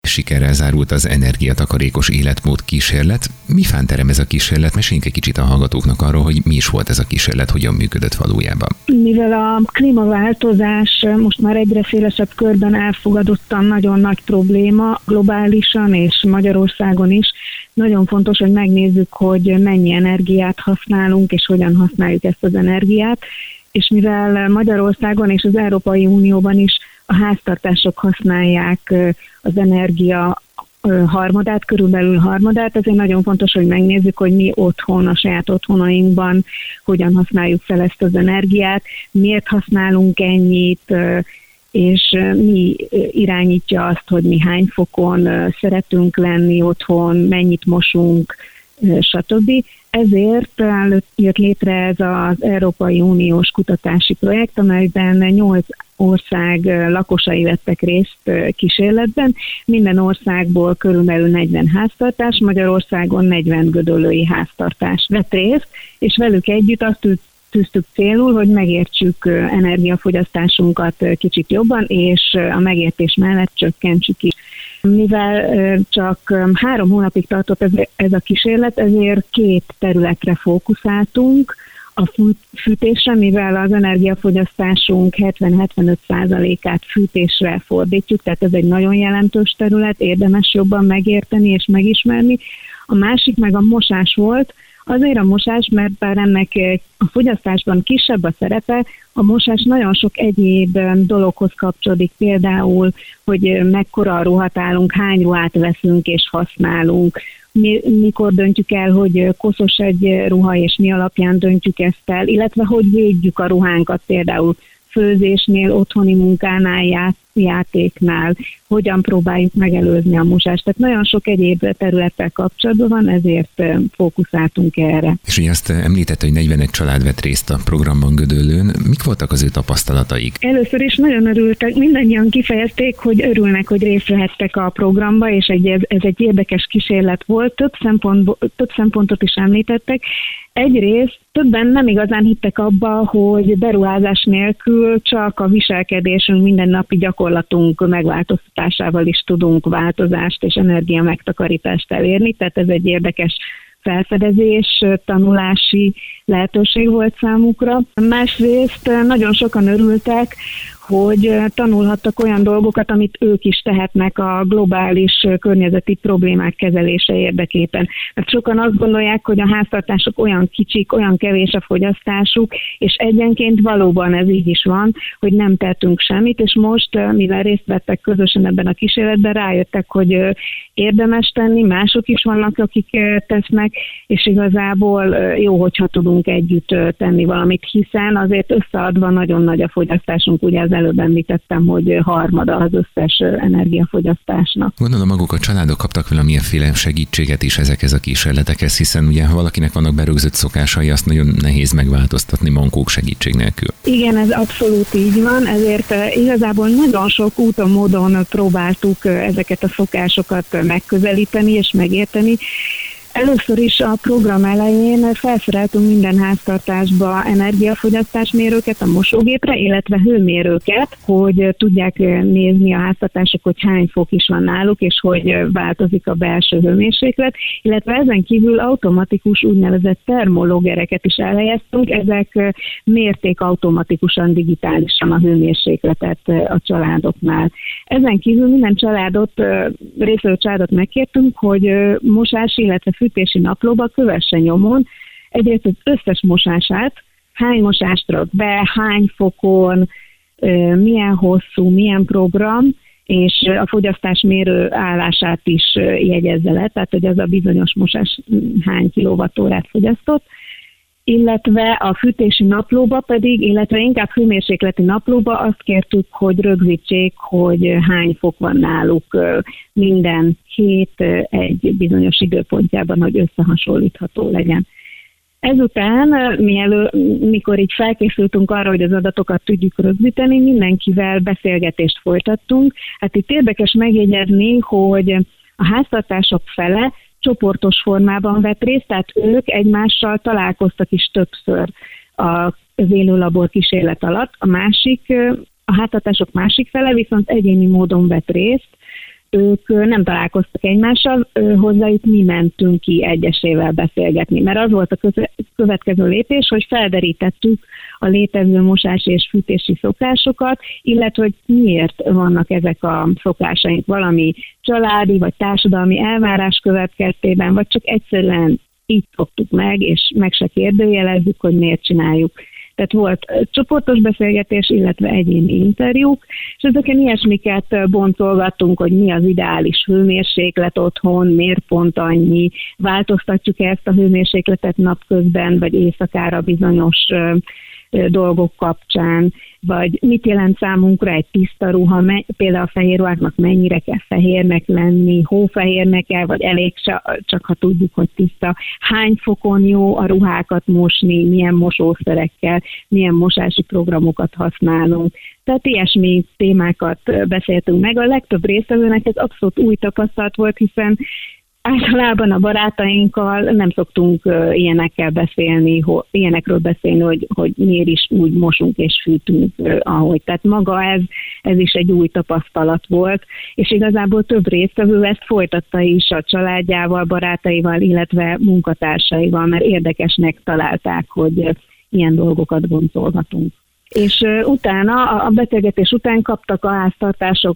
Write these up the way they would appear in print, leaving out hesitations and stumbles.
sikerrel zárult az energiatakarékos életmód kísérlet. Mi fánterem ez a kísérlet? Meséljünk egy kicsit a hallgatóknak arról, hogy mi is volt ez a kísérlet, hogyan működött valójában. Mivel a klímaváltozás most már egyre szélesebb körben elfogadottan nagyon nagy probléma, globálisan és Magyarországon is, nagyon fontos, hogy megnézzük, hogy mennyi energiát használunk, és hogyan használjuk ezt az energiát. És mivel Magyarországon és az Európai Unióban is a háztartások használják az energia harmadát, körülbelül harmadát, ezért nagyon fontos, hogy megnézzük, hogy mi otthon, a saját otthonainkban hogyan használjuk fel ezt az energiát, miért használunk ennyit, és mi irányítja azt, hogy mi hány fokon szeretünk lenni otthon, mennyit mosunk, stb. Ezért jött létre ez az Európai Uniós kutatási projekt, amelyben 8 ország lakosai vettek részt kísérletben. Minden országból körülbelül 40 háztartás, Magyarországon 40 gödöllői háztartás vett részt, és velük együtt azt tűztük célul, hogy megértsük energiafogyasztásunkat kicsit jobban, és a megértés mellett csökkentsük is. Mivel csak 3 hónapig tartott ez a kísérlet, ezért 2 területre fókuszáltunk. A fűtésre, mivel az energiafogyasztásunk 70-75%-át fűtésre fordítjuk, tehát ez egy nagyon jelentős terület, érdemes jobban megérteni és megismerni. A másik meg a mosás volt, azért a mosás, mert bár ennek a fogyasztásban kisebb a szerepe, a mosás nagyon sok egyéb dologhoz kapcsolódik, például, hogy mekkora a ruhatálunk, hány ruhát veszünk és használunk, mikor döntjük el, hogy koszos egy ruha, és mi alapján döntjük ezt el, illetve hogy védjük a ruhánkat például főzésnél, otthoni munkánál, játéknál, hogyan próbáljuk megelőzni a mosást. Tehát nagyon sok egyéb területtel kapcsolatban van, ezért fókuszáltunk erre. És ugye azt említette, hogy 41 család vett részt a programban Gödöllőn. Mik voltak az ő tapasztalataik? Először is nagyon örültek, mindannyian kifejezték, hogy örülnek, hogy részt vehettek a programba, és ez egy érdekes kísérlet volt. Több szempontot is említettek. Egyrészt többen nem igazán hittek abba, hogy beruházás nélkül csak a viselkedésünk, mindennapi gyakorlatunk megváltoztatásával is tudunk változást és energia megtakarítást elérni, tehát ez egy érdekes felfedezés, tanulási lehetőség volt számukra. Másrészt nagyon sokan örültek, hogy tanulhattak olyan dolgokat, amit ők is tehetnek a globális környezeti problémák kezelése érdekében. Mert sokan azt gondolják, hogy a háztartások olyan kicsik, olyan kevés a fogyasztásuk, és egyenként valóban ez így is van, hogy nem tettünk semmit, és most, mivel részt vettek közösen ebben a kísérletben, rájöttek, hogy érdemes tenni, mások is vannak, akik tesznek, és igazából jó, hogyha tudunk együtt tenni valamit, hiszen azért összeadva nagyon nagy a fogyasztásunk, ugye az előbb említettem, hogy harmada az összes energiafogyasztásnak. Gondolom maguk a családok kaptak valamilyenféle segítséget is ezekhez a kísérletekhez, hiszen ugye ha valakinek vannak berögzött szokásai, azt nagyon nehéz megváltoztatni mankók segítség nélkül. Igen, ez abszolút így van, ezért igazából nagyon sok úton, módon próbáltuk ezeket a szokásokat megközelíteni és megérteni. Először is a program elején felszereltünk minden háztartásba energiafogyasztásmérőket a mosógépre, illetve hőmérőket, hogy tudják nézni a háztartások, hogy hány fok is van náluk, és hogy változik a belső hőmérséklet, illetve ezen kívül automatikus úgynevezett termológereket is elhelyeztünk, ezek mérték automatikusan, digitálisan a hőmérsékletet a családoknál. Ezen kívül minden résztvevő családot megkértünk, hogy mosás, illetve fűtési naplóba kövesse nyomon egyrészt az összes mosását, hány mosást rak be, hány fokon, milyen hosszú, milyen program, és a fogyasztásmérő állását is jegyezze le, tehát hogy az a bizonyos mosás hány kilowattórát fogyasztott, illetve a fűtési naplóba pedig, illetve inkább hőmérsékleti naplóba azt kértük, hogy rögzítsék, hogy hány fok van náluk minden hét egy bizonyos időpontjában, hogy összehasonlítható legyen. Ezután, mikor így felkészültünk arra, hogy az adatokat tudjuk rögzíteni, mindenkivel beszélgetést folytattunk. Hát itt érdekes megjegyezni, hogy a háztartások fele csoportos formában vett részt, tehát ők egymással találkoztak is többször az élőlabor kísérlet alatt. A háztartások másik fele viszont egyéni módon vett részt, ők nem találkoztak egymással, hozzájuk mi mentünk ki egyesével beszélgetni, mert az volt a következő lépés, hogy felderítettük a létező mosási és fűtési szokásokat, illetve hogy miért vannak ezek a szokásaink, valami családi vagy társadalmi elvárás következtében, vagy csak egyszerűen így szoktuk meg, és meg se kérdőjelezzük, hogy miért csináljuk. Tehát volt csoportos beszélgetés, illetve egyéni interjúk, és ezeken ilyesmiket boncolgattunk, hogy mi az ideális hőmérséklet otthon, miért pont annyi, változtatjuk ezt a hőmérsékletet napközben, vagy éjszakára bizonyos dolgok kapcsán, vagy mit jelent számunkra egy tiszta ruha, például a fehér ruháknak mennyire kell fehérnek lenni, hófehérnek kell, vagy elég csak ha tudjuk, hogy tiszta, hány fokon jó a ruhákat mosni, milyen mosószerekkel, milyen mosási programokat használunk. Tehát ilyesmi témákat beszéltünk meg. A legtöbb résztvevőnek ez abszolút új tapasztalat volt, hiszen általában a barátainkkal nem szoktunk ilyenekről beszélni, hogy miért is úgy mosunk és fűtünk, ahogy. Tehát maga ez is egy új tapasztalat volt, és igazából több résztvevő ezt folytatta is a családjával, barátaival, illetve munkatársaival, mert érdekesnek találták, hogy ilyen dolgokat boncolgatunk. És utána, a beszélgetés után kaptak a háztartások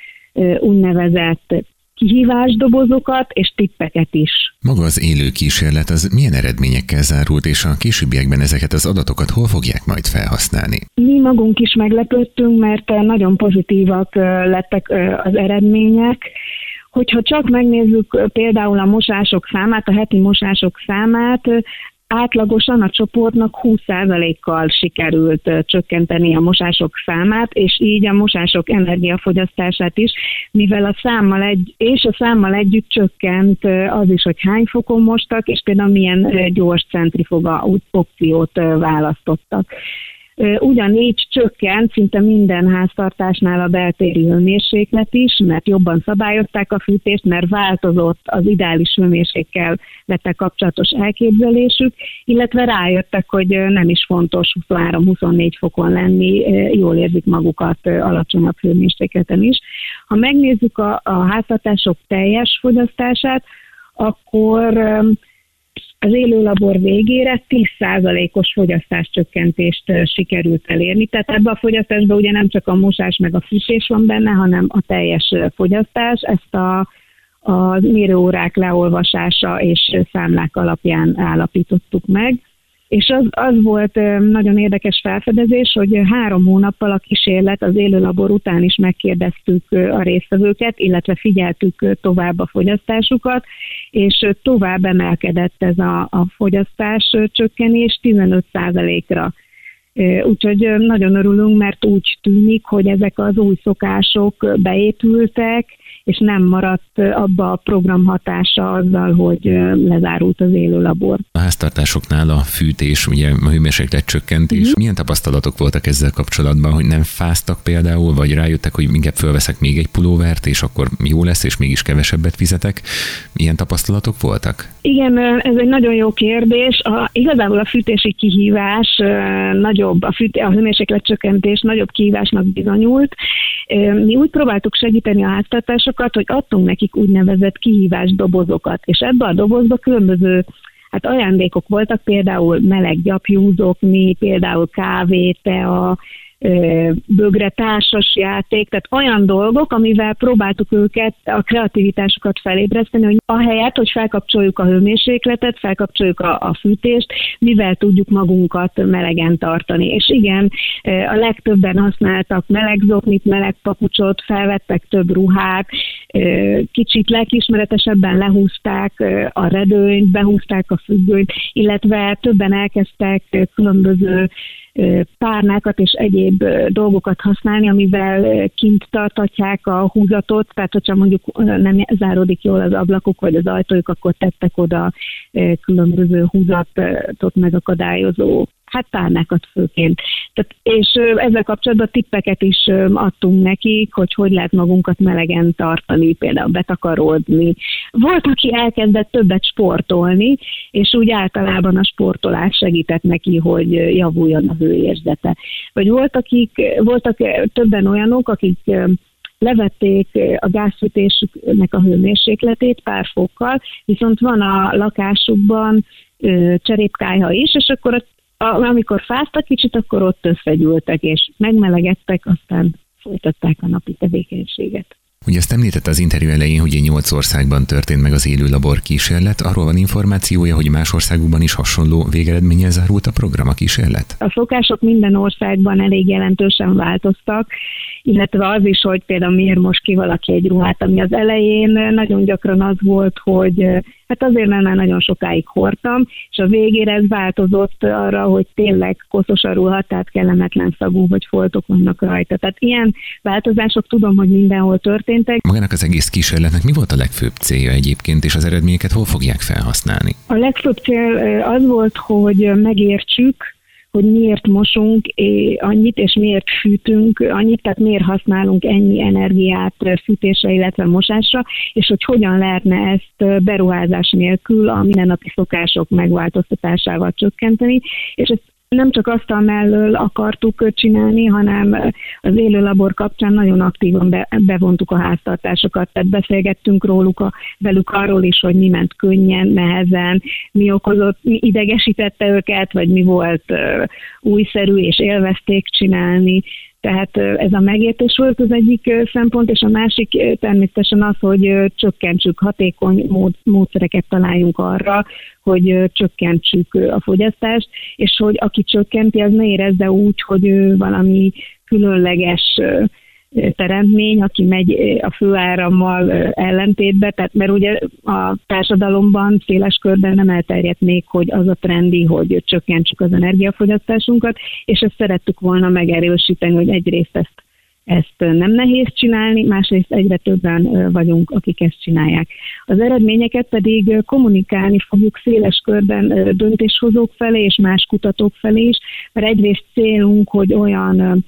úgynevezett kihívásdobozokat és tippeket is. Maga az élő kísérlet az milyen eredményekkel zárult, és a későbbiekben ezeket az adatokat hol fogják majd felhasználni? Mi magunk is meglepődtünk, mert nagyon pozitívak lettek az eredmények. Hogyha csak megnézzük például a mosások számát, a heti mosások számát, átlagosan a csoportnak 20%-kal sikerült csökkenteni a mosások számát, és így a mosások energiafogyasztását is, mivel a számmal együtt csökkent az is, hogy hány fokon mostak, és például milyen gyors centrifuga opciót választottak. Ugyanígy csökkent szinte minden háztartásnál a beltéri hőmérséklet is, mert jobban szabályozták a fűtést, mert változott az ideális hőmérséklettel kapcsolatos elképzelésük, illetve rájöttek, hogy nem is fontos 23-24 fokon lenni, jól érzik magukat alacsonyabb hőmérsékleten is. Ha megnézzük a háztartások teljes fogyasztását, akkor az élőlabor végére 10%-os fogyasztáscsökkentést sikerült elérni. Tehát ebben a fogyasztásban ugye nem csak a mosás meg a fűtés van benne, hanem a teljes fogyasztás. Ezt a mérőórák leolvasása és számlák alapján állapítottuk meg. És az volt nagyon érdekes felfedezés, hogy 3 hónappal a kísérlet az élőlabor után is megkérdeztük a résztvevőket, illetve figyeltük tovább a fogyasztásukat, és tovább emelkedett ez a fogyasztás csökkenés 15%-ra. Úgyhogy nagyon örülünk, mert úgy tűnik, hogy ezek az új szokások beépültek, és nem maradt abba a program hatása azzal, hogy lezárult az élőlabor. A háztartásoknál a fűtés, ugye a hőmérséklet csökkentés. Milyen tapasztalatok voltak ezzel kapcsolatban, hogy nem fáztak például, vagy rájöttek, hogy inkább fölveszek még egy pulóvert, és akkor jó lesz, és mégis kevesebbet fizetek? Milyen tapasztalatok voltak? Igen, ez egy nagyon jó kérdés. Igazából a fűtési kihívás nagyobb, a hőmérséklet csökkentés nagyobb kihívásnak bizonyult. Mi úgy próbáltuk segíteni a háztartásokat, hogy adtunk nekik úgynevezett kihívásdobozokat, és ebbe a dobozba különböző ajándékok voltak, például meleg gyapjúzok, például kávé, tea, bögre, társas játék, tehát olyan dolgok, amivel próbáltuk őket, a kreativitásukat felébreszteni, hogy ahelyett, hogy felkapcsoljuk a hőmérsékletet, felkapcsoljuk a fűtést, mivel tudjuk magunkat melegen tartani. És igen, a legtöbben használtak meleg zoknit, meleg papucsot, felvettek több ruhát, kicsit lelkiismeretesebben lehúzták a redőnyt, behúzták a függönyt, illetve többen elkezdtek különböző párnákat és egyéb dolgokat használni, amivel kint tartatják a húzatot, tehát hogyha mondjuk nem záródik jól az ablakuk vagy az ajtójuk, akkor tettek oda különböző húzatot megakadályozó párnákat főként. És ezzel kapcsolatban tippeket is adtunk nekik, hogy lehet magunkat melegen tartani, például betakarodni. Volt, aki elkezdett többet sportolni, és úgy általában a sportolás segített neki, hogy javuljon a hőérzete. Vagy voltak többen olyanok, akik levették a gázfűtésüknek a hőmérsékletét pár fokkal, viszont van a lakásukban cserépkályha is, és akkor amikor fáztak kicsit, akkor ott összegyűltek, és megmelegedtek, aztán folytatták a napi tevékenységet. Ugye azt említette az interjú elején, hogy 8 országban történt meg az élő labor kísérlet. Arról van információja, hogy más országokban is hasonló végeredménnyel zárult a program, a kísérlet? A szokások minden országban elég jelentősen változtak, illetve az is, hogy például miért most ki valaki egy ruhát, ami az elején nagyon gyakran az volt, hogy hát azért nem már nagyon sokáig hordtam, és a végére ez változott arra, hogy tényleg koszos a ruha, tehát kellemetlen szagú, vagy foltok vannak rajta. Tehát ilyen változások tudom, hogy mindenhol történtek. Magának az egész kísérletnek mi volt a legfőbb célja egyébként, és az eredményeket hol fogják felhasználni? A legfőbb cél az volt, hogy megértsük, hogy miért mosunk annyit, és miért fűtünk annyit, tehát miért használunk ennyi energiát fűtésre, illetve mosásra, és hogy hogyan lehetne ezt beruházás nélkül a mindennapi szokások megváltoztatásával csökkenteni, és ezt nem csak asztal mellől akartuk csinálni, hanem az élő labor kapcsán nagyon aktívan bevontuk a háztartásokat, tehát beszélgettünk velük arról is, hogy mi ment könnyen, nehezen, mi idegesítette őket, vagy mi volt újszerű, és élvezték csinálni. Tehát ez a megértés volt az egyik szempont, és a másik természetesen az, hogy csökkentsük, hatékony módszereket találjunk arra, hogy csökkentsük a fogyasztást, és hogy aki csökkenti, az ne érezze úgy, hogy ő valami különleges teremtmény, aki megy a főárammal ellentétbe, tehát mert ugye a társadalomban széles körben nem elterjedt még, hogy az a trendi, hogy csökkentsük az energiafogyasztásunkat, és ezt szerettük volna megerősíteni, hogy egyrészt ezt nem nehéz csinálni, másrészt egyre többen vagyunk, akik ezt csinálják. Az eredményeket pedig kommunikálni fogjuk széles körben döntéshozók felé és más kutatók felé is, mert egyrészt célunk, hogy olyan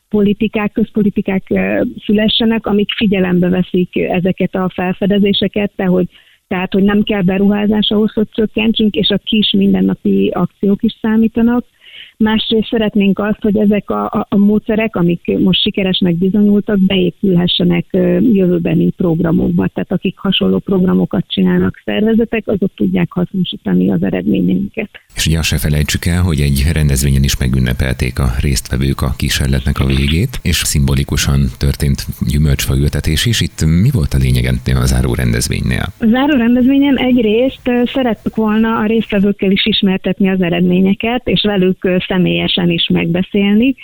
közpolitikák szülessenek, amik figyelembe veszik ezeket a felfedezéseket, tehát hogy nem kell beruházás ahhoz, hogy csökkentsünk, és a kis mindennapi akciók is számítanak. Másrészt szeretnénk azt, hogy ezek a módszerek, amik most sikeresnek bizonyultak, beépülhessenek jövőbeni programokba. Tehát akik hasonló programokat csinálnak szervezetek, azok tudják hasznosítani az eredményeinket. És ugye azt se felejtsük el, hogy egy rendezvényen is megünnepelték a résztvevők a kísérletnek a végét, és szimbolikusan történt gyümölcsfa ültetés is. Itt mi volt a lényeg a záró rendezvénynél? A záró rendezvényen egyrészt szerettük volna a résztvevőkkel is ismertetni az eredményeket, és velük személyesen is megbeszélni,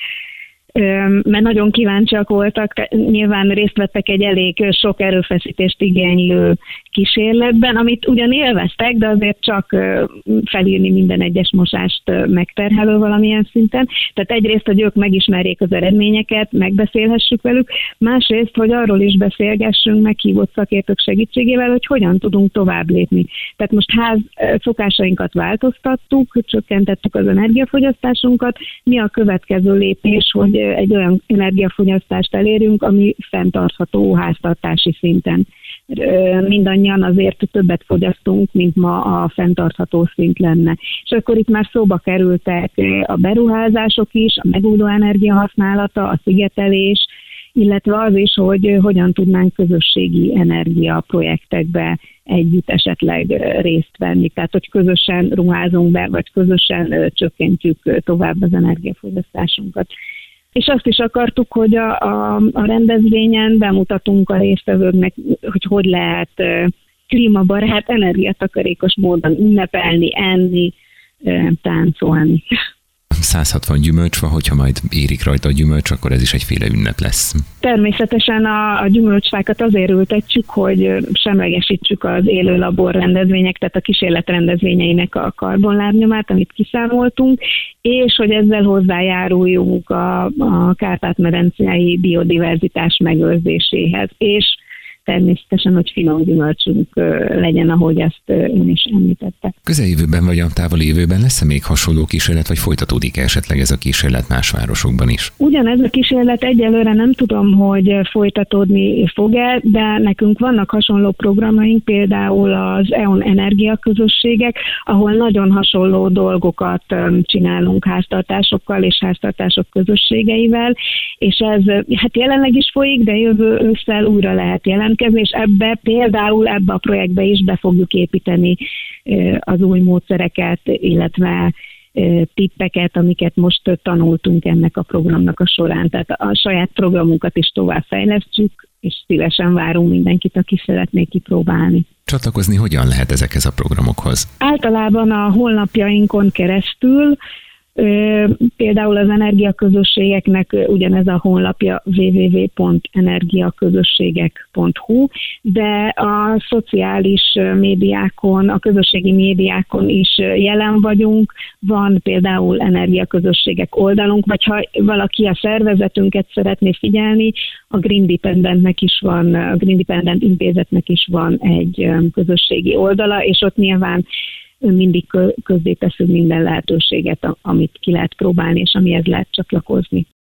mert nagyon kíváncsiak voltak, nyilván részt vettek egy elég sok erőfeszítést igénylő kísérletben, amit ugyan élveztek, de azért csak felírni minden egyes mosást megterhelő valamilyen szinten. Tehát egyrészt, hogy ők megismerjék az eredményeket, megbeszélhessük velük, másrészt, hogy arról is beszélgessünk meghívott szakértők segítségével, hogy hogyan tudunk tovább lépni. Tehát most szokásainkat változtattuk, csökkentettük az energiafogyasztásunkat, mi a következő lépés, hogy egy olyan energiafogyasztást elérjünk, ami fenntartható háztartási szinten. Mindannyian azért többet fogyasztunk, mint ma a fenntartható szint lenne. És akkor itt már szóba kerültek a beruházások is, a megújuló energia használata, a szigetelés, illetve az is, hogy hogyan tudnánk közösségi energiaprojektekbe együtt esetleg részt venni. Tehát, hogy közösen ruházunk be, vagy közösen csökkentjük tovább az energiafogyasztásunkat. És azt is akartuk, hogy a rendezvényen bemutatunk a résztvevőknek, hogy lehet klímabarát, energiatakarékos módon ünnepelni, enni, táncolni. 160 gyümölcsfa, hogyha majd érik rajta a gyümölcs, akkor ez is egyféle ünnep lesz. Természetesen a gyümölcsfákat azért ültetjük, hogy semlegesítsük az élő labor rendezvények, tehát a kísérlet rendezvényeinek a karbonlábnyomát, amit kiszámoltunk, és hogy ezzel hozzájáruljunk a Kárpát-medencei biodiverzitás megőrzéséhez. És természetesen, hogy finom gyümölcsünk legyen, ahogy ezt ön is említette. Közeljövőben vagy a távoli jövőben lesz-e még hasonló kísérlet, vagy folytatódik esetleg ez a kísérlet más városokban is? Ugyanez a kísérlet egyelőre nem tudom, hogy folytatódni fog-e, de nekünk vannak hasonló programjaink, például az EON energiaközösségek, ahol nagyon hasonló dolgokat csinálunk háztartásokkal és háztartások közösségeivel, és ez hát jelenleg is folyik, de jövő ősszel újra lehet jelentkezni, és ebbe a projektbe is be fogjuk építeni az új módszereket, illetve tippeket, amiket most tanultunk ennek a programnak a során. Tehát a saját programunkat is továbbfejlesztjük, és szívesen várunk mindenkit, aki szeretné kipróbálni. Csatlakozni hogyan lehet ezekhez a programokhoz? Általában a honlapjainkon keresztül, például az energiaközösségeknek ugyanez a honlapja www.energiaközösségek.hu, de a szociális médiákon, a közösségi médiákon is jelen vagyunk, van például energiaközösségek oldalunk, vagy ha valaki a szervezetünket szeretné figyelni, a Green Dependent intézetnek is van egy közösségi oldala, és ott nyilván mindig közzéteszünk minden lehetőséget, amit ki lehet próbálni, és amihez lehet csatlakozni.